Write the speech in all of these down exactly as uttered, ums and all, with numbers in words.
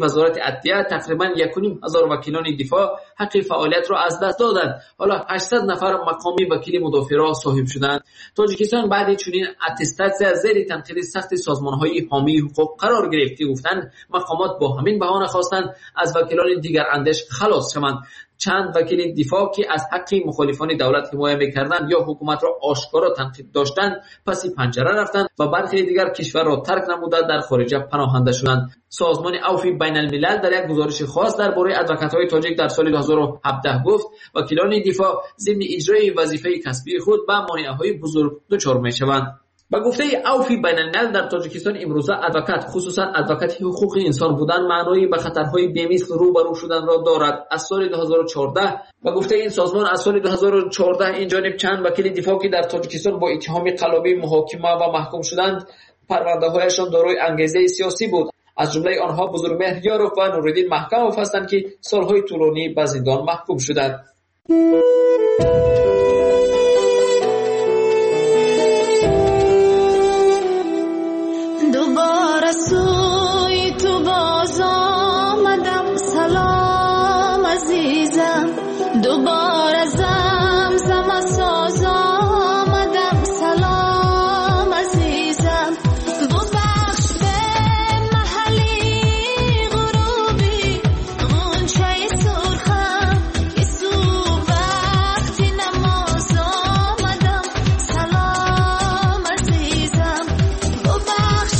وزارت عدلیه تقریبا یک و نیم هزار وکیلان دفاع حق فعالیت را از دست دادند. حالا هشتصد نفر مقامی وکیل مدافع را صاحب شدند. تاجیکستان بعد چنین اتستاسیا زیر تنقید سخت سازمان‌های حامی حقوق قرار گرفت. گفتند مقامات با همین بهانه خواستند از وکیلان دیگر اندیش خلاص شوند. چند وکیل دفاع که از حق مخالفان دولت حمایت می‌کردند یا حکومت را آشکارا تنقید داشتند پس پنجره رفتند و برخی دیگر کشور را ترک نموده در خارج پناهنده شدند. سازمان عفو بین الملل در یک گزارش خاص درباره ادوکات‌های تاجیک در سال دو هزار و هفده گفت وکیلان دفاع ضمن اجرای وظیفه کسبی خود به مانع‌های بزرگ دچار می‌شوند. با گفته عفو بین الملل در تاجیکستان امروزه ادوکات خصوصا ادوکات حقوق انسان بودن معنای به خطرهای بی‌مثل روبرو شدن را دارد. از سال دو هزار و چهارده با گفته این سازمان از سال دو هزار و چهارده این جانب چند وکیل دفاع که در تاجیکستان با اتهام قلابی محاکمه و محکوم شدند پرونده‌هایشان دارای انگیزه سیاسی بود. از جمله آنها بزرگمهر یاروف و نورالدین محکموف هستند که سالهای طولانی به زندان محکوم شدند. دوباره سوی تو باز آمدم سلام عزیزم دوباره زمزم ساز آمدم سلام عزیزم ببخش به محلی غروبی غنچه سرخم که صبح وقتی نماز آمدم سلام عزیزم ببخش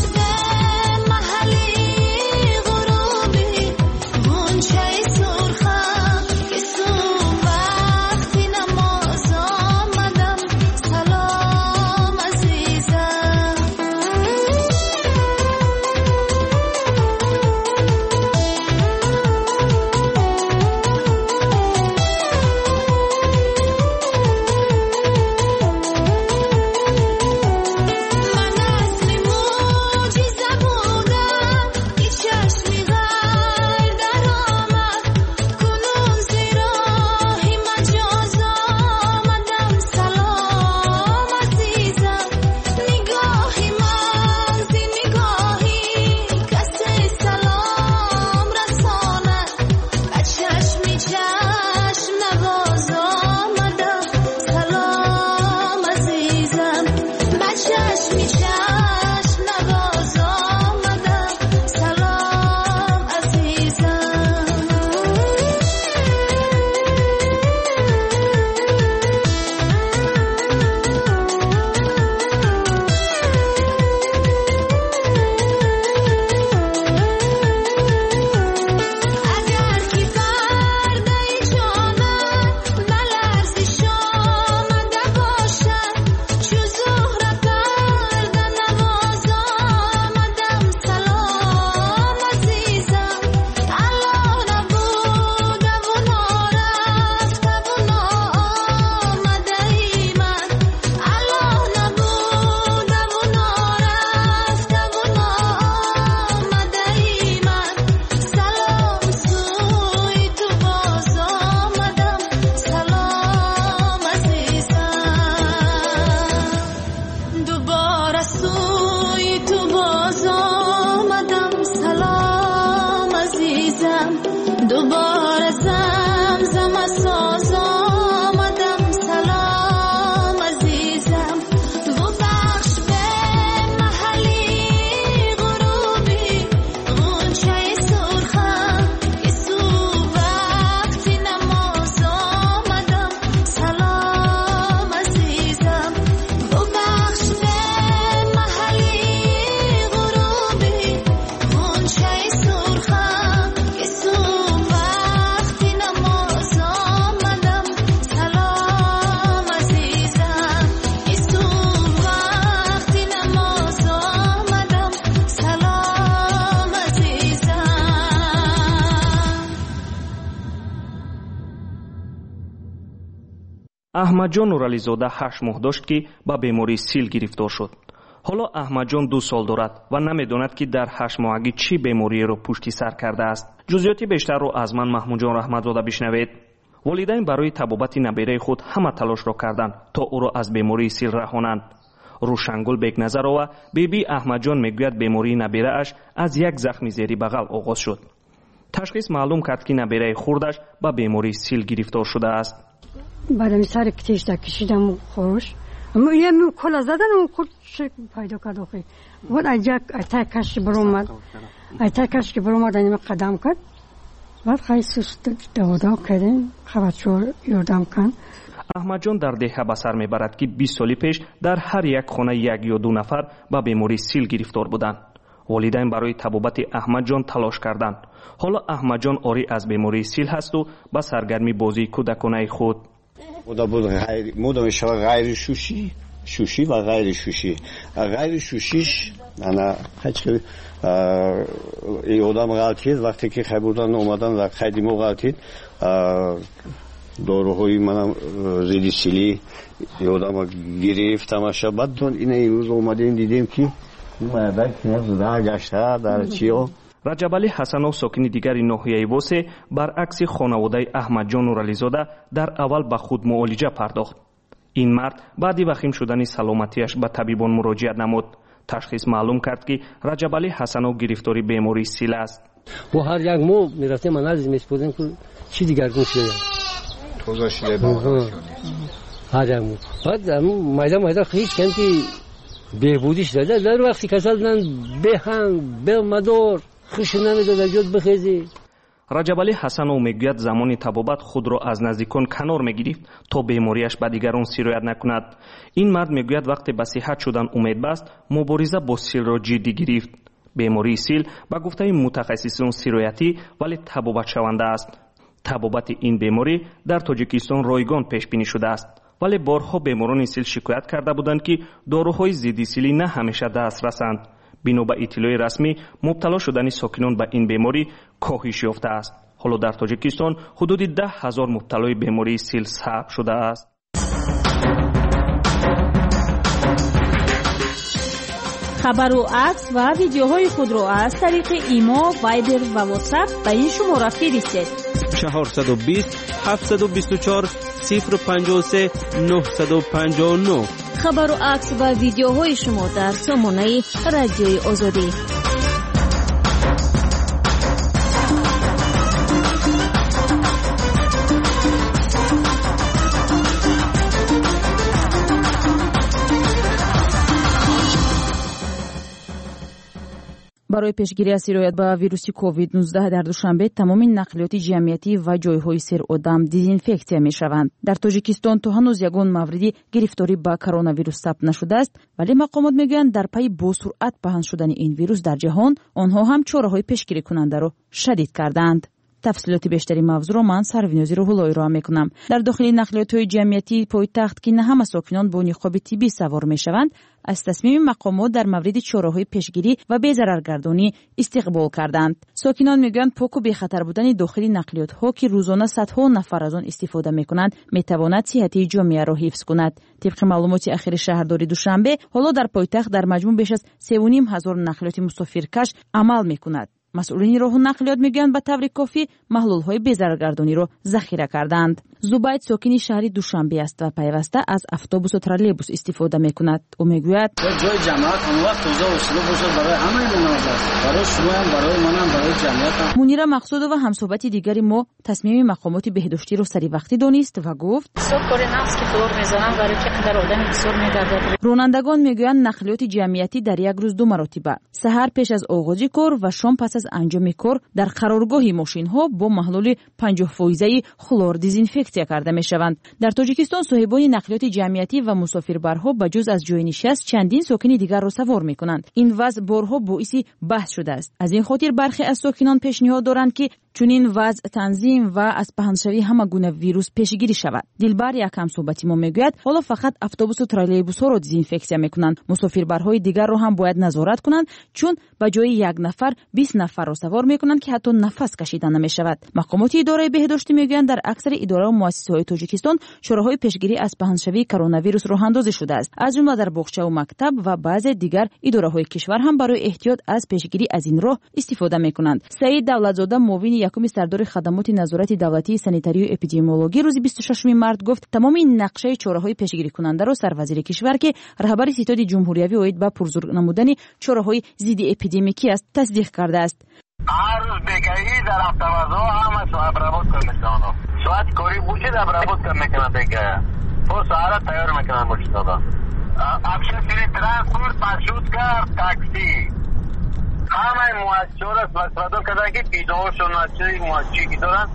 احمدجان نورعلیزاده هشت ماه داشت که به بیماری سیل گرفتار شد. حالا احمدجان دو سال دارد و نمیداند که در هشت ماهگی چی بیماری را پشت سر کرده است. جزئیات بیشتر را از من محمودجان رحمتزاده بشنوید. والدین برای طبابت نبیره خود همه تلاش را کردند تا او را از بیماری سیل رهانند. روشنگل بیگنظرова بیبی احمدجان میگوید بیماری نبیره اش از یک زخم زیری بغل آغاز شد. تشخیص معلوم کرد که نبیره خردش به بیماری سیل گرفتار شده است. بعد سر کتیش کشیدم خوش یه می کلا زدن اون کل پیدا کرد آخه بعد اجاک اتاکش برومد اتاکش که برومد اینم قدم کرد بعد خیلی سست دودا کردیم خبرچو یادم کن. احمد جان در دهه به سر میبرد که بیست سال پیش در هر یک خانه یک یا دو نفر به بیماری سیل گرفتار بودند. والدین برای طبابت احمد جان تلاش کردند. حالا احمد جان آری از بیماری سیل هست و به سرگرمی بازی کودکانه خود. مودا بود غیر مودا میشه غیر شوشی شوشی و غیر شوشی. غیر شوشیش انا هیچ ای آدم غلطید وقتی که خیبودن اومدن و خیلی مو غلطید داروهای منم زیدی سیلی ای آدم گرفت تماشا بعد این امروز اومدیم دیدیم که مادر کنار در گشته در چیو. رجب علی حسنов ساکن دیگری ناحیه واسه برعکس خانواده احمد جان نورعلیزاده در اول به خود معالجه پرداخت. این مرد بعدی وخیم شدن سلامتیش به طبیبان مراجعه نمود. تشخیص معلوم کرد که رجب علی حسنов گرفتاری بیماری سیل است. و هر یک مو میرفتیم آنالیز می‌کردیم که چی دیگرگون شده. توزا شده باشه. هر یک مو. بعد مایدا مایدا هیچ کنتی بهبودیش داده. در وقتی کسالن بهنگ به مدار خوش نمیداد جد بخیزی. رجب علی حسنов میگوید زمانی طبابت خود را از نزدیکان کنار میگرفت تا بیماریش به دیگران سرایت نکند. این مرد میگوید وقتی به صحت شدن امید بست مبارزه با سیل را جدی گرفت. بیماری سیل به گفته متخصصان سرایتی ولی طبابت شونده است. طبابت این بیماری در تاجیکستان رایگان پیش بینی شده است. ولی بارها بیماران سیل شکایت کرده بودند که داروهای ضد سیلی نه همیشه دسترسند. بنا به اطلاع رسمی مبتلا شدن ساکنان به این بیماری کاهش یافته است. حالا در تاجیکستان حدود ده هزار مبتلای بیماری سیل ثبت شده است. خبر و عکس و ویدیوهای خود را از طریق ایما، وایبر و واتساپ به این شماره فرستید. چهارصد و بیست هفتصد و بیست و چهار صفر پنجاه و سه نهصد و پنجاه و نه. خبر و عکس و ویدیوهای شما در سامانه رادیوی آزادی. برای پیشگیری از سرایت به ویروس کووید نوزده در دوشنبه تمام نقلیات جمعیتی و جایهای سیر آدم دیزینفکسیا می شوند. در تاجیکستان تا هنوز یگان موردی گرفتاری به کرونا ویروس ثبت نشده است، ولی مقامات میگویند در پی با سرعت پهن شدن این ویروس در جهان آنها هم چاره‌های پیشگیری کننده را شدید کردند. تفصیلات بیشتری موضوع را من سروینازی روح‌اللهی را میکنم. در داخل نقلیات‌های جمعیتی پایتخت که نه همه ساکنان با نقاب طبی سوار میشوند، از تصمیم مقامات در مورد چاره‌های پیشگیری و بی‌ضررگردانی استقبال کردند. ساکنان میگویند پاک و بی‌خطر بودن داخل نقلیات‌ها که روزانه صدها نفر از آن استفاده میکنند میتواند صحت جامعه را حفظ کند. طبق معلومات اخیر شهرداری دوشنبه، حالا در پایتخت در مجموع بیش از سه و نیم هزار نقلیات مسافرکش عمل میکند. مسئولین راه نقلیات میگویند به طور کافی محلول‌های بی‌ضررگردانی را ذخیره کردند. زبید ساکن شهر دوشنبه است و پیوسته از اتوبوس و ترالیبوس استفاده میکند. او میگوید جای جماعت اون وقت توزیع اصول باشه برای همه مناظر، برای شما هم، برای من هم، برای جمعیت. منیره مقصود و همصحبت دیگری ما تصمیم مقامات بهداشتی را سری وقتی دانست و گفت صبح کار نفس که دور میزنم برای که قدر آدم بسیار میگردد. رانندگان میگویند نقلیات جمعیتی در یک روز دو مرتبه، سحر پیش از آغاز کار و شام پس از انجام کار در قرارگاه ماشین ها با محلول پنجاه فیصدی خلور دیزینفکسیا کرده می شوند. در تاجیکستان صاحبان نقلیات جمعیتی و مسافربرها به جز از جای نشست چندین ساکن دیگر را سوار می کنند. این وضع بارها باعث بحث شده است. از این خاطر برخی از ساکنان پیشنهاد دارند که چنین وضع تنظیم و از پهنشوی همه گونه ویروس پیشگیری شود. دلبر یک همصحبتی ما میگوید حالا فقط اتوبوس و ترالیبوس ها را دیزینفکسیا میکنند، مسافربرهای دیگر را هم باید نظارت کنند، چون به جای یک نفر بیست نفر را سوار میکنند که حتی نفس کشیدن نمیشود. مقامات اداره بهداشتی میگویند در اکثر اداره و مؤسسه‌های تاجیکستان چاره‌های پیشگیری از پهنشوی کرونا ویروس راه اندازی شده است. از جمله در باغچه و مکتب و بعضی دیگر اداره‌های کشور هم برای احتیاط از پیشگیری از این راه استفاده میکنند. سعید دولتزاده معاون یکم سردار خدمات نظارت دولتی سانیتاری و اپیدمیولوژی روز بیست و ششم مارس گفت تمام این نقشه چاره‌های پیشگیری کننده را سروزیر کشور که رهبر ستاد جمهوریوی اوید با پرزور نمودن چاره‌های ضد اپیدمیکی است تصدیق کرده است. هر روز بگهی در هفته‌ها همه صاحب رابط کن میکنم ساعت کاری بوشه در رابط کن میکنم بگه تو سهارا تیار میکنم بوشه دادا افشه سری ترانسپورت پاشوت کرد تاکسی همه موچور است مسئله کردن که پیداشون نچه موچی که دارن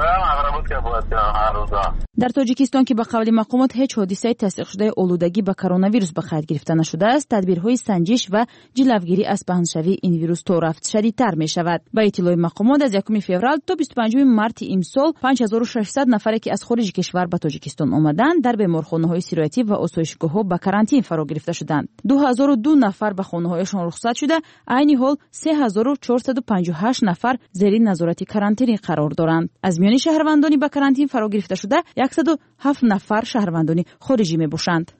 در تاجیکستان که به قول مقامات هیچ حادثه تصدیق شده آلودگی به کرونا ویروس به قید گرفته نشده است، تدبیرهای سنجش و جلوگیری از پهنشوی این ویروس تا رفت شدیدتر می شود. با اطلاع مقامات از یکم فوریه تا بیست و پنجم مارس امسال پنج هزار و ششصد نفری که از خارج کشور به تاجیکستان آمدند در بیمارخانه‌های سیرایتی و آسایشگاه‌ها به کرانتین فرا گرفته شدند. دو هزار و دو نفر به خانه‌هایشان رخصت شده، عین حال سه هزار و چهارصد و پنجاه و هشت نفر زیر نظارت کرانتینی قرار دارند. از میان شهروندانی به کرانتین فرا گرفته شده صد و هفت نفر شهروندانی خارجی می باشند.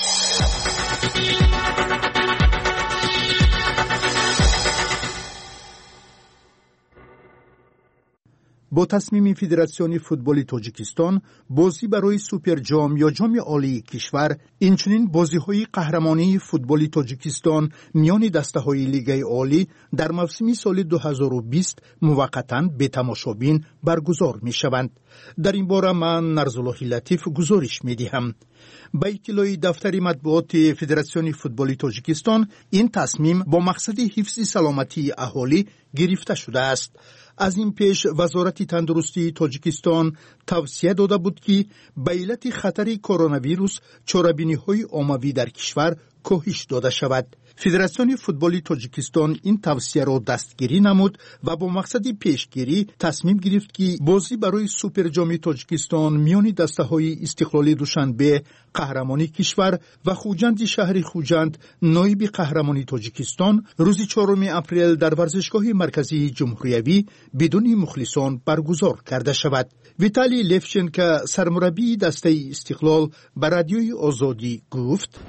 با تصمیم فدراسیون فوتبال تاجیکستان بازی برای سوپر جام یا جام عالی کشور اینچنین بازی‌های قهرمانی فوتبال تاجیکستان میان دسته‌های لیگ عالی در موسم سال دو هزار و بیست موقتاً به تماشابین برگزار می‌شوند. در این باره من نرزالله لطیف گزارش می‌دهم. با اطلاع دفتر مطبوعات فدراسیون فوتبال تاجیکستان این تصمیم با مقصد حفظ سلامتی اهالی گرفته شده است. از این پیش وزارت تندرستی تاجیکستان توصیه داده بود که به علت خطر کرونا ویروس چاره‌بینی‌های عمومی در کشور کاهش داده شود. فدراسیون فوتبال تاجیکستان این توصیه را دستگیری نمود و با مقصد پیشگیری تصمیم گرفت که بازی برای سوپر جام تاجیکستان میان دسته‌های استقلالی دوشنبه قهرمانی کشور و خوجند شهر خوجند نایب قهرمانی تاجیکستان روز چهارم اپریل در ورزشگاه مرکزی جمهوریوی بدون مخلصان برگزار کرده شود. ویتالی لفچنکو سرمربی دسته استقلال به رادیوی آزادی گفت: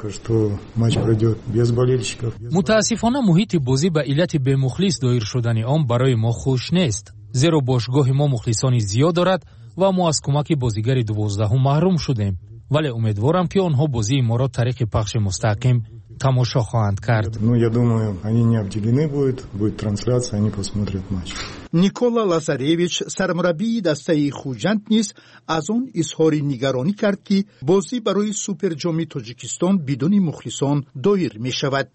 متاسفانه محیط بازی به علت به مخلص دایر شدن آن برای ما خوش نیست، زیرا باشگاه ما مخلصانی زیاد دارد و ما از کمک بازیگر دوازدهم محروم شدیم، ولی امیدوارم که آنها بازی ما را طریق پخش مستقیم تماشا خواهند کرد. Ну, я думаю, они не обделены будут, будет трансляция, они посмотрят матч. نیکولا لازارویچ سرمربی دسته خوجند نیز از آن اظهار نگرانی کرد که بازی برای سوپر جام تاجیکستان بدون مخلصان دایر می شود.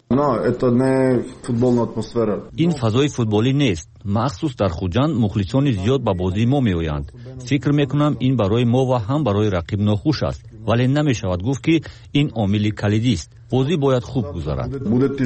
این فضای فوتبالی نیست. مخصوص در خوجند مخلصان زیاد به بازی ما می آیند. فکر می کنم این برای ما و هم برای رقیب ناخوش است، ولی نمی شود گفت که این عامل کلیدی است. بازی باید خوب گذرد.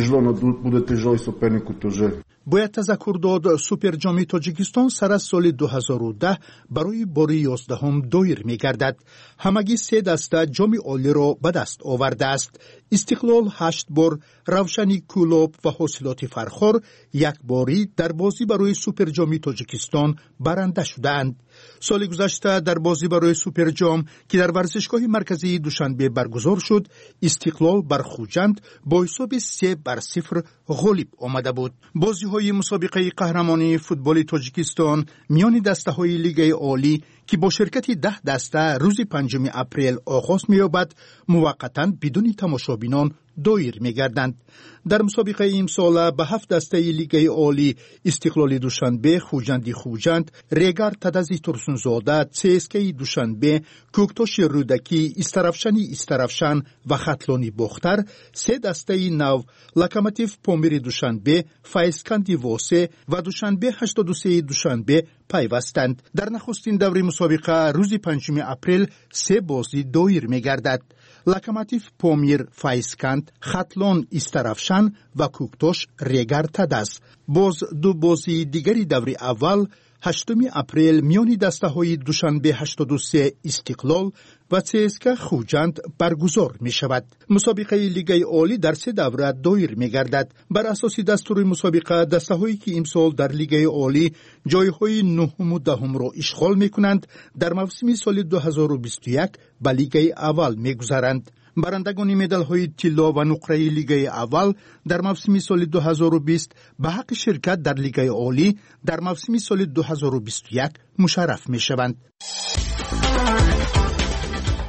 باید تذکر داد سوپر جام تاجیکستان سر از سال دو هزار و ده برای بار یازدهم دایر می گردد. همگی سه دسته جام عالی را به دست آورده است. استقلال هشت بار، روشنی کلوب و حاصلات فرخار یک باری در بازی برای سوپر جام تاجیکستان برنده شدند. سال گذشته در بازی برای سوپر جام که در ورزشگاه مرکزی دوشنبه برگزار شد، استقلال بر خوجند با حساب سه بر صفر غالب آمده بود. بازی های مسابقه قهرمانی فوتبال تاجیکستان میان دسته های لیگ عالی که با شرکت ده دسته روز پنجم اپریل آغاز می‌یابد موقتاً بدون تماشابینان دایر می‌گردند. در مسابقه امسال به هفت دسته لیگ عالی استقلال دوشنبه، خوجند خوجند، ریگر تدزی ترسونزاده، سیسکی دوشنبه، کوکتوش رودکی، استرافشنی استرافشن و خطلانی بختر، سه دسته نو، لکاماتیف پامیر دوشنبه، فایسکندی واسه و دوشنبه هشتاد و سه دوشنبه پیوستند. در نخستین دور مسابقه روز پنجم اپریل سه بازی دایر می‌گردد. لکاماتیف پامیر فایسکند، خطلان استرافشن و کوکتوش ریگر تدز. باز دو بازی دیگری دور اول هشتم اپریل میان دسته های دوشنبه هشتاد و سه استقلال و سیسکا خوجند برگزار می شود. مسابقه لیگ عالی در سه دوره دایر می گردد. بر اساس دستور مسابقه دسته هایی که امسال در لیگ عالی جای های نهم و دهم را اشغال می کنند در موسم سال دو هزار و بیست و یک به لیگ اول می گذرند. برندگان مدال های طلا و نقره لیگ اول در موسم سال دو هزار و بیست به حق شرکت در لیگ عالی در موسم سال دو هزار و بیست و یک مشرف می شوند.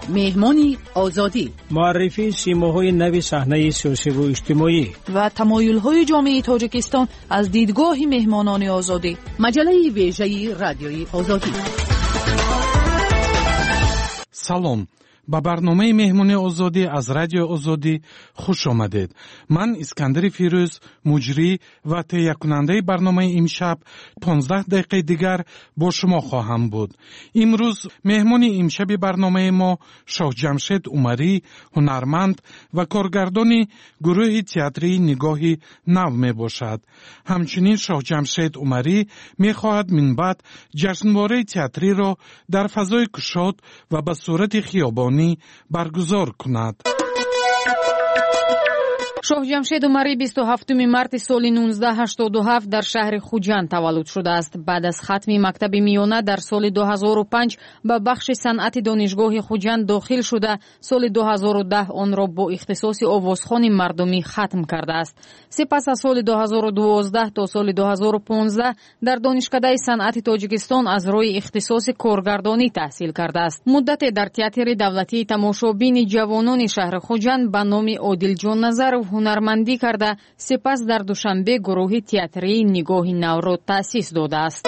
مهمانی آزادی، معرفی سیماهای نوی صحنه سیاسی و اجتماعی و تمایل‌های جامعه تاجیکستان از دیدگاه مهمانان آزادی. مجله ویژه رادیوی آزادی. سلام، با برنامه مهمانی آزادی از رادیو آزادی خوش آمدید. من اسکندر فیروز، مجری و تهیه کننده برنامه امشب پانزده دقیقه دیگر با شما خواهم بود. امروز مهمانی امشب برنامه ما شاه جمشید عمری، هنرمند و کارگردان گروه تئاتری نگاه نو می باشد. همچنین شاه جمشید عمری می خواهد من بعد جشنواره تئاتری را در فضای گشاد و به صورت خیابانی برگزار کند. شاه جمشید عمری بیست و هفتم مارت سال نوزده هشتاد و هفت در شهر خوجند تولد شده است. بعد از ختم مکتب میانه در سال دو هزار و پنج به بخش صنعت دانشگاه خوجند داخل شده، سال دو هزار و ده آن را با اختصاص آوازخوان مردمی ختم کرده است. سپس از سال دو هزار و دوازده تا سال دو هزار و پانزده در دانشکده صنعت تاجیکستان از روی اختصاص کارگردانی تحصیل کرده است. مدت در تئاتر دولتی تماشابین جوانان شهر خوجند به نام عادل جان نظر هنرمندی کرده، سپس در دوشنبه گروه تئاتری نگاه نو را تأسیس داده است.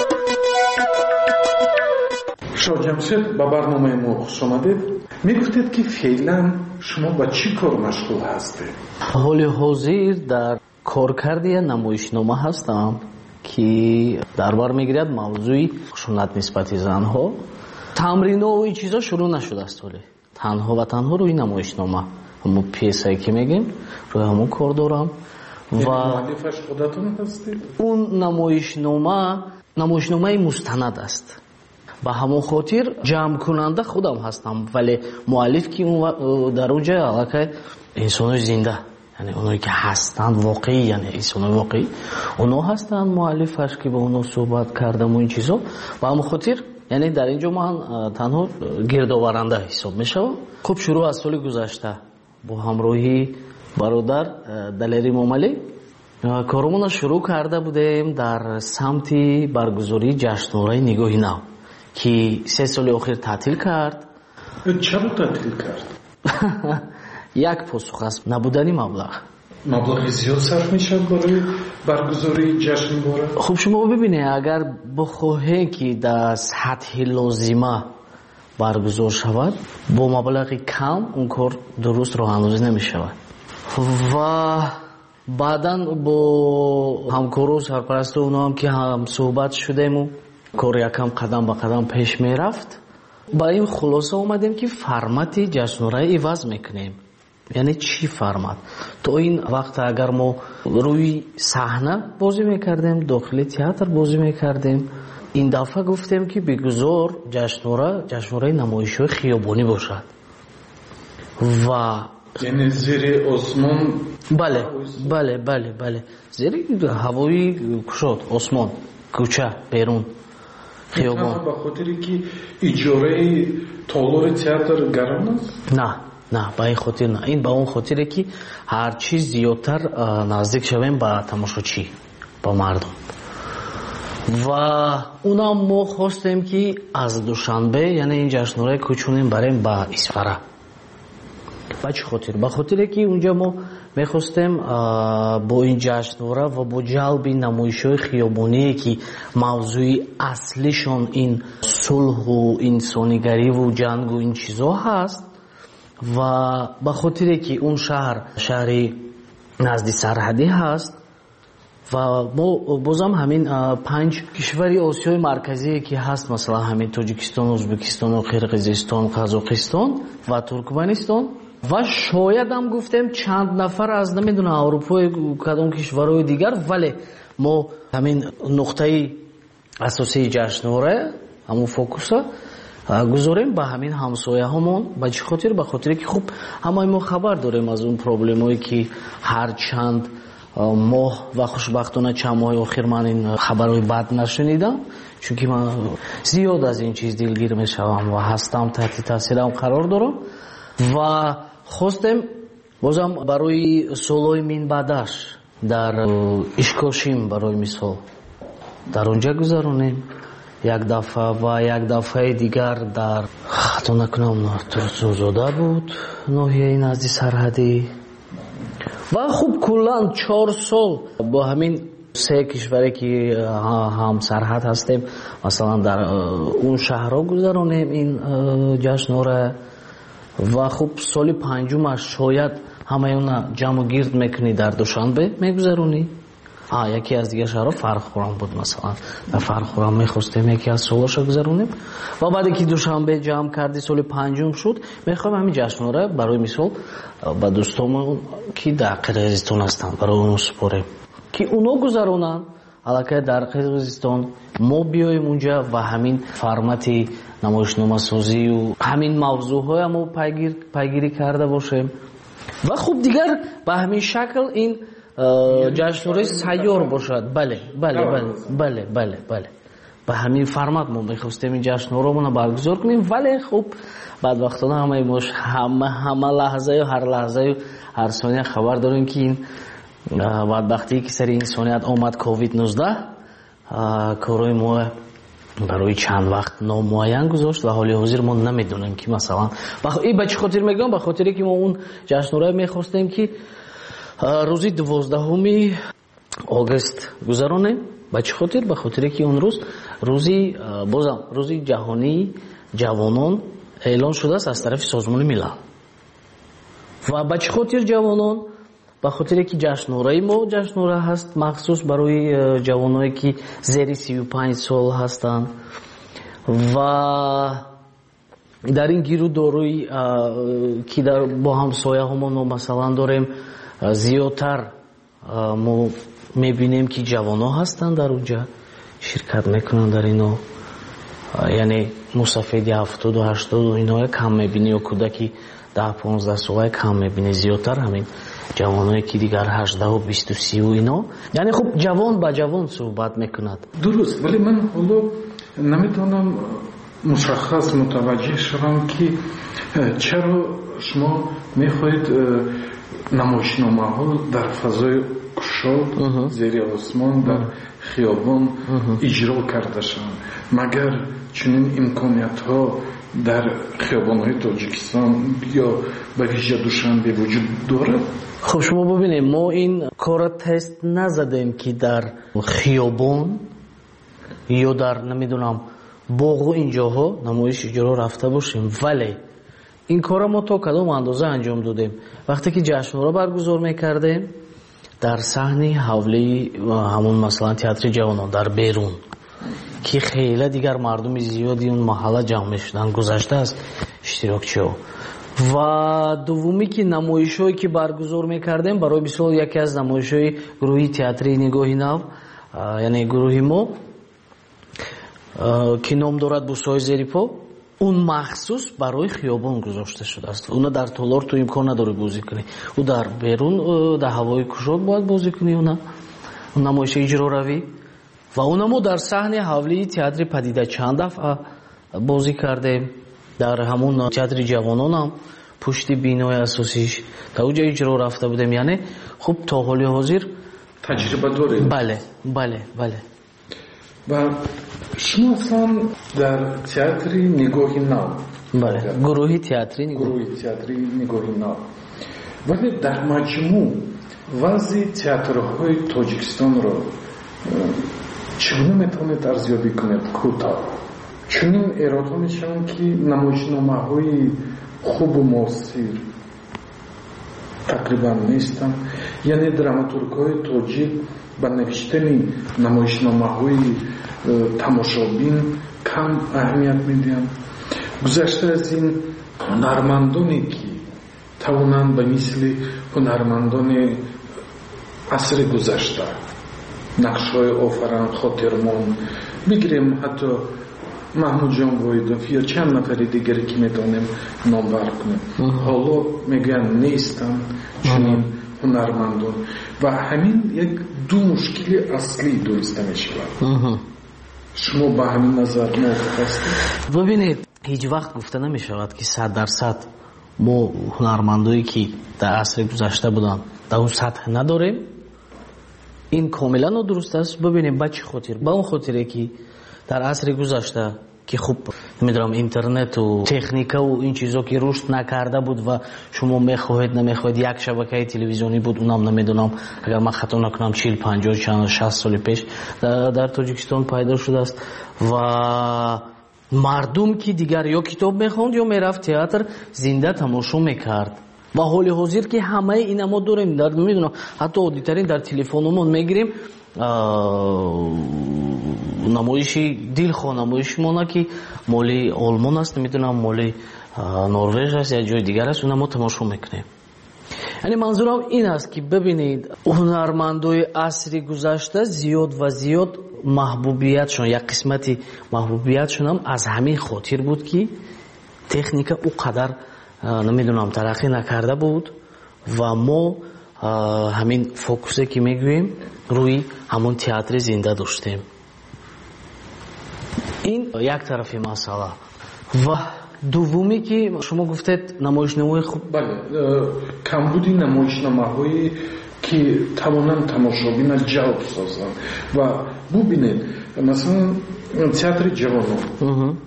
شاه جمشید با برنامه ما خوش آمدید. میگفتید که فعلا شما با چی کار مشغول هستید؟ حال حاضر در کارکردی نمایشنامه هستم که در بر میگیرد موضوع خشونت نسبت زنها. تمرین‌ها و این چیزا شروع نشده است، ولی تنها و تنها روی نمایشنامه همون پیسایی که میگیم روی همون کار دارم. و مؤلفش خودتون هستید؟ اون نمایشنامه نمایشنامه مستند است، به همون خاطر جمع کننده خودم هستم، ولی مؤلف که در اونجا علاقه انسان زنده، یعنی اونایی که هستند واقعی، یعنی انسان واقعی اونا هستند مؤلفش که با اونا صحبت کردم و این چیزا. به همون خاطر یعنی در اینجا من تنها گردآورنده حساب میشم. خب شروع از سال گذشته با همراهی برادر دلیری موملی کارمون شروع کرده بودیم در سمت برگزاری جشنواره نگاه نو که سه سال آخر تعطیل کرد. چرا تعطیل کرد؟ یک پاسخ است، نبودنی مبلغ. مبلغ زیاد صرف میشد برای برگزاری جشنواره. خب شما ببینید اگر بخواهی که در سطح لازمه برگزار شود با مبلغ کم اون کار درست راه اندازی نمی شود. و بعدا با همکارو سرپرست اونا هم که هم صحبت شدیم و کار یکم قدم به قدم پیش می رفت، با این خلاصه اومدیم که فرمت جشنواره عوض میکنیم. یعنی چی فرمت؟ تو این وقت اگر ما روی صحنه بازی میکردیم، داخل تئاتر بازی میکردیم، این دفعه گفتیم که بگذار جشنواره جشنواره نمایش‌های خیابانی باشد. و یعنی زیر آسمان؟ بله بله بله بله زیر هوایی کشاد، آسمان، کوچه، بیرون، خیابان. به خاطری که اجاره تالار تئاتر گران است؟ نه نه به این خاطر نه، این به اون خاطره که هر چیز زیادتر نزدیک شویم به تماشاچی، با مردم. و اونا ما خواستیم که از دوشنبه یعنی این جشنواره کوچونیم بریم به اسفره. با چه خاطر؟ به خاطره که اونجا ما میخواستیم با این جشنواره و با جلب نمایش‌های خیابانی که موضوع اصلیشون این صلح و انسانیگری و جنگ و این چیزا هست، و به خاطر که اون شهر شهری نزدیک سرحدی هست و ما بازم همین پنج کشوری آسیای مرکزی که هست، مثلا همین تاجیکستان، ازبکستان و قرقیزستان، قزاقستان و ترکمنستان، و شاید هم گفتیم چند نفر از نمیدونم اروپای کدام کشورهای دیگر، ولی ما همین نقطه اساسی جشنواره همون فوکوس گذاریم به همین همسایه همون. به چه خاطر؟ به خاطر که خب همه ما خبر داریم از اون پروبلم هایی که هر چند ماه و خوشبختانه چند ماه آخر من این خبرهای بد نشنیدم، چون که من زیاد از این چیز دلگیر می شوم و هستم تحت تاثیرم قرار دارم. و خواستم بازم برای سالهای من بعدش در اشکاشیم برای مثال در اونجا گذارونیم یک دفعه و یک دفعه دیگر در хато накунам турсунзода буд ноҳияи назди сарҳадӣ ва хуб куллан чор сол бо ҳамин се кишваре ки ҳам сарҳад ҳастем масалан дар он шаҳрҳо гузаронем ин ҷашнора ва хуб соли панҷумаш шояд ҳамаёна ҷамъу гирд мекунӣ дар душанбе мегузаронӣ. А яке аз дигар шаҳрҳо Фархурам буд, масалан дар Фархурам мехостем яке аз солаша гузаронем ва баъде ки душанбе ҷамъ карди соли панҷум шуд мехоҳем ҳамин ҷашнора барои мисол ба дӯстонмон ки дар Қирғизистон ҳастанд барои он супорем ки уно гузаронанд аллакай дар Қирғизистон, мо биёем унҷа ва ҳамин формати намоишномасозию ҳамин мавзӯъҳоя мо пайгирӣ карда бошем ва хуб дигар ба ҳамин шакл ин ҷашнораи сайёр бошад. Бале бале бале бале бале бале ба ҳамин формат мо мехостем ин ҷашнораҳоро баргузор кунем, вале хуб бадбахтона ҳамаи мо ҳама лаҳзаю ҳар лаҳзаю ҳар сония хабар дорем ки ин бадбахтие ки сари инсоният омад ковид нуздаҳ корои мо барои чанд вақт номуайян гузошт ва ҳоли ҳозир мо намедонем ки масалан и ба чӣ хотир мегӯям, ба хотире ки мо он ҷашнораи мехостем ки рӯзи дувоздаҳуми огуст гузаронем. Ба чӣ хотир? Ба хотире ки он рӯз рӯзи бозам рӯзи ҷаҳонии ҷавонон эълон шудааст аз тарафи Созмони Милал. Ва ба чӣ хотир ҷавонон? Ба хотире ки ҷашнораи мо ҷашнора ҳаст махсус барои ҷавоное ки зери сию панҷ сол ҳастанд ва дар ин гирӯдории ки дар бо ҳамсояҳомон масалан дорем зиёдтар мо мебинем ки ҷавонҳо ҳастанд дар унҷа ширкат мекунанд дар ино, яъне мусафеди ҳафтоду ҳаштоду иноя кам мебинӣ ё кӯдаки даҳ понздаҳ солаи кам мебинӣ, зиёдтар ҳамин ҷавоное ки дигар ҳаждаҳу бисту сию ино, яъне хуб ҷавон ба ҷавон суҳбат мекунад. дуруст, вале ман ҳоло наметавонам мушаххас мутаваҷҷеҳ шавам ки чаро шумо мехоҳед намоишномаҳо дар фазои кушод зери осмон дар хиёбон иҷро карда шаванд. Магар чунин имкониятҳо дар хиёбонҳои Тоҷикистон ё ба виҷа Душанбе вуҷуд дорад? Хуб шумо бубинед, мо ин кора тест назадем ки дар хиёбон ё дар намедонам боғу ин ҷоҳо намоиш иҷро рафта бошем, вале ин кора мо то кадом андоза анҷом додем. Вақте ки ҷашнора баргузор мекардем дар саҳни ҳавлии ҳамон масалан театри ҷавонон дар берун ки хела дигар мардуми зиёди он маҳалла ҷамъ мешуданд, гузаштааст иштирокчиҳо. Ва дуввуми ки намоишҳое ки баргузор мекардем, барои мисол яке аз намоишҳои гурӯҳи театри Нигоҳи Нав, яъне гурӯҳи мо ки ном дорад Бусои Зерипо, он махсус барои хиёбон гузошта шудааст. Уна дар толор ту имкон надорӣ бозӣ кунӣ, ӯ дар берун дар ҳавои кушод бояд бозӣ кунӣ уна намоиши иҷроравӣ. Ва уна мо дар саҳни ҳавлии театри Падида чанд дафъа бозӣ кардем, дар ҳамон театри ҷавононам пушти бинои асосиш та уҷа иҷро рафта будем, яъне хуб то ҳоли ҳозир таҷриба доред. Бале бале бале. ва шумо аслан дар театри Нигоҳи Нав, бале гурӯҳи театри гурӯҳи театри Нигоҳи Нав, вале дар маҷмӯъ вазъи театрҳои Тоҷикистонро чӣ гуна метавонед арзёбӣ кунед? Кӯтоҳ чунин эродаҳо мешаванд ки намоишномаҳои хубу муосир тақрибан нестанд, яъне драматургҳои тоҷик ба навиштани намоишномаҳои тамошобин кам аҳамият медиҳанд. гузашта аз ин ҳунармандоне ки тавонанд ба мисли ҳунармандони асри гузашта нақшҳои офаранд, хотирмон бигирем, ҳатто Маҳмудҷон Воидов ё чанд нафари дигаре ки метавонем номбар кунем, ҳоло мегӯянд нестанд чунин ҳунармандон ва ҳамин як ду мушкили аслӣ дуниста мешавад. шумо ба ҳамин назар мувофиқ ҳастед? бубинед, ҳеҷ вақт гуфта намешавад ки сад дарсад мо ҳунармандое ки дар асри гузашта буданд дар он сатҳ надорем. ин комилан нодуруст аст. бубинем ба чӣ хотир? Ба он хотире ки дар асри гузашта که خب نمیدونم اینترنت و تکنیکا و این چیزا که رشد نکرده بود و شما میخواهید نمیخواهید یک شبکه تلویزیونی بود، اونم نمیدونم اگر من خطا نکنم چهل پنجاه شصت سال پیش در, در تاجیکستان پیدا شده است و مردم که دیگر یا کتاب میخوند یا میرفت تئاتر زنده تماشا میکرد و حال حاضر که همه اینا ما داریم در نمیدونم حتی عادی‌ترین در تلفنمون میگیریم نمایشی دلخواه نمایش مونه که مالی آلمان است نمیدونم مالی نروژ است یا جای دیگر است، اونم ما تماشا میکنیم. یعنی منظورم این است که ببینید هنرمندای عصر گذشته زیاد و زیاد محبوبیتشون یک قسمتی محبوبیتشون هم از همین خاطر بود که تکنیک او قدر نمیدونم ترقی نکرده بود و ما همین فوکوسه که میگوییم روی همون تئاتر زنده داشتیم. این یک طرفی مسئله. و دومی که شما گفتید نمایشنامه‌های خوب، بله، کمبودی نمایشنامه‌هایی که توانند تماشابین جلب سازند و ببینید مثلا تئاتر جوانان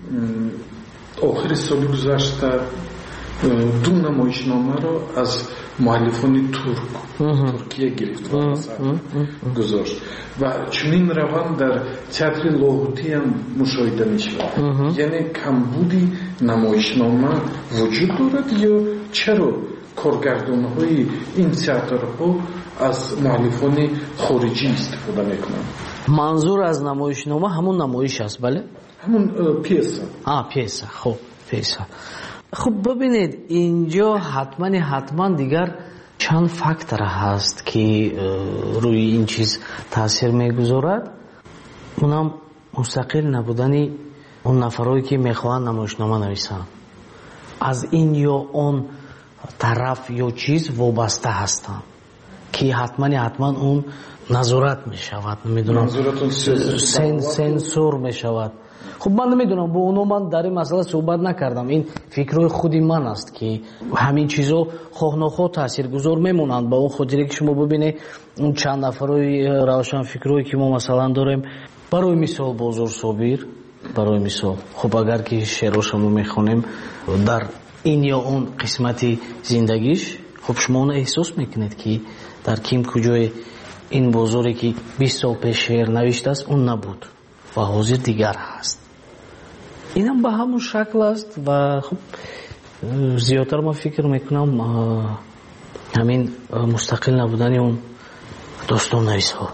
آخر سال گذشته دو نمایشنامه رو از مؤلفان ترک ترکیه گرفت و گذاشت و چنین روند در تئاتر لاهوتی هم مشاهده می شود. یعنی کمبودی نمایشنامه وجود دارد یا چرا کارگردان‌های این تئاترها از مؤلفان خارجی استفاده میکنند؟ منظور از نمایشنامه همون نمایش است، بله؟ همون پیسه. آه پیسه. خب پیسه. خب ببینید اینجا حتما حتما دیگر چند فاکتور هست که روی این چیز تاثیر میگذارد. اونم مستقل نبودن اون نفرایی که میخوان نمایشنامه نویسن از این یا اون طرف یا چیز وابسته هستن که حتما حتما اون نظارت میشود، نمیدونم سن سنسور میشود. خب من نمیدونم با اونو من در این مسئله صحبت نکردم، این فکرهای خودی من است که همین چیزا خواه نخواه تاثیرگذار میمونند. با اون خودی که شما ببینید اون چند نفرای روشن فکرایی که ما مثلا داریم، برای مثال بازار صابر، برای مثال خب اگر که شعراشو میخونیم در این یا اون قسمتی زندگیش، خب شما اون احساس میکنید که در کیم کجای این بازاری که بیست سال پیش شعر نوشته است اون نبود و حاضر دیگر هست. اینم به همون شکل است و خب زیادتر ما فکر میکنم همین مستقل نبودن اون داستان نویس ها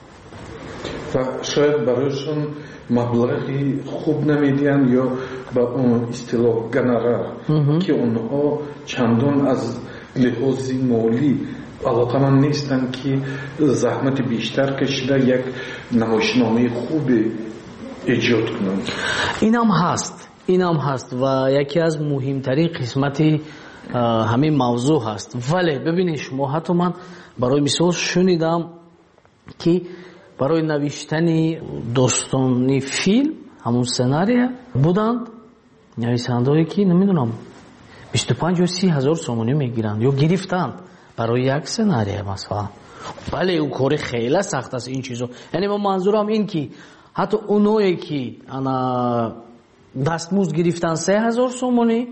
و شاید برایشون مبلغی خوب نمیدین یا با اون اصطلاح گنرال که اونها چندان از لحاظ مالی علاقمند نیستن که زحمت بیشتر کشیده یک نمایشنامه خوب ایجاد کنند. اینم هست اینم هست و یکی از مهمترین قسمتی همین موضوع هست. ولی ببینید شما حتی من برای مثال شنیدم که برای نوشتن داستانی فیلم همون سناریو بودند نویسنده‌ای که نمیدونم بیست و پنج یا سی هزار سومونی میگیرند یا گرفتند برای یک سناریو مثلا. بله اون کار خیلی سخت است این چیزو. یعنی من منظورم این که حتی اونایی که انا دستمزد گرفتن سه هزار سومونی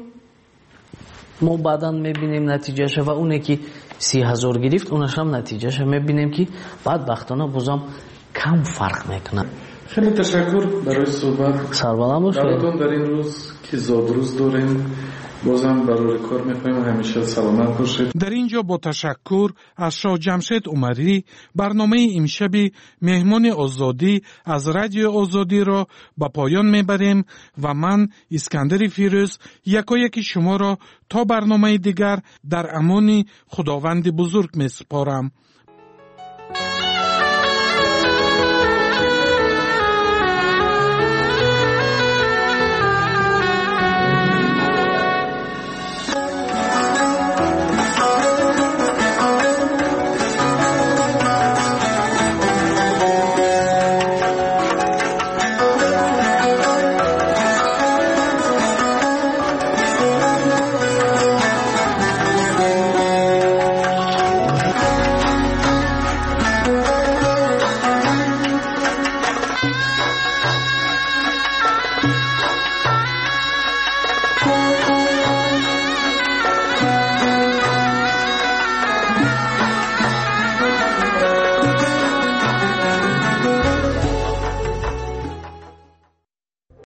ما بعدا میبینیم نتیجهش و اونی که سی هزار گرفت اونش هم نتیجهش میبینیم که بعد وقتانا بازم کم فرق میکنه. خیلی تشکر برای صحبت. سربلند باشید. براتون در این روز که زاد روز داریم بازم برای کار میکنیم همیشه سلامت باشید. در اینجا با تشکر از شاه جمشید عمری برنامه امشب مهمان آزادی از رادیو آزادی را به پایان میبریم و من اسکندر فیروز یکایک شما را تا برنامه دیگر در امان خداوند بزرگ میسپارم.